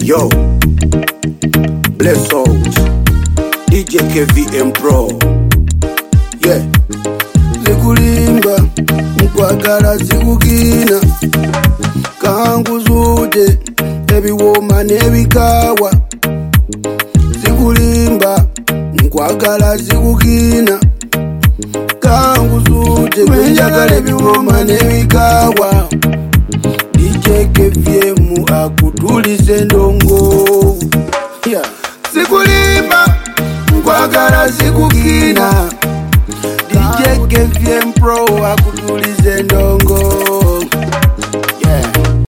Yo, bless out DJ KVM Pro. Yeah. Zikulimba mkwagala zikukina kangu zute ebiwoma nebikawa. Zikulimba mkwagala zikukina kangu zute kwenjagala ebiwoma nebikawa. DJ KVM akutulize ndongo. Yeah. Zikulimba mkwagala zikukina DJ KVM Pro akutulize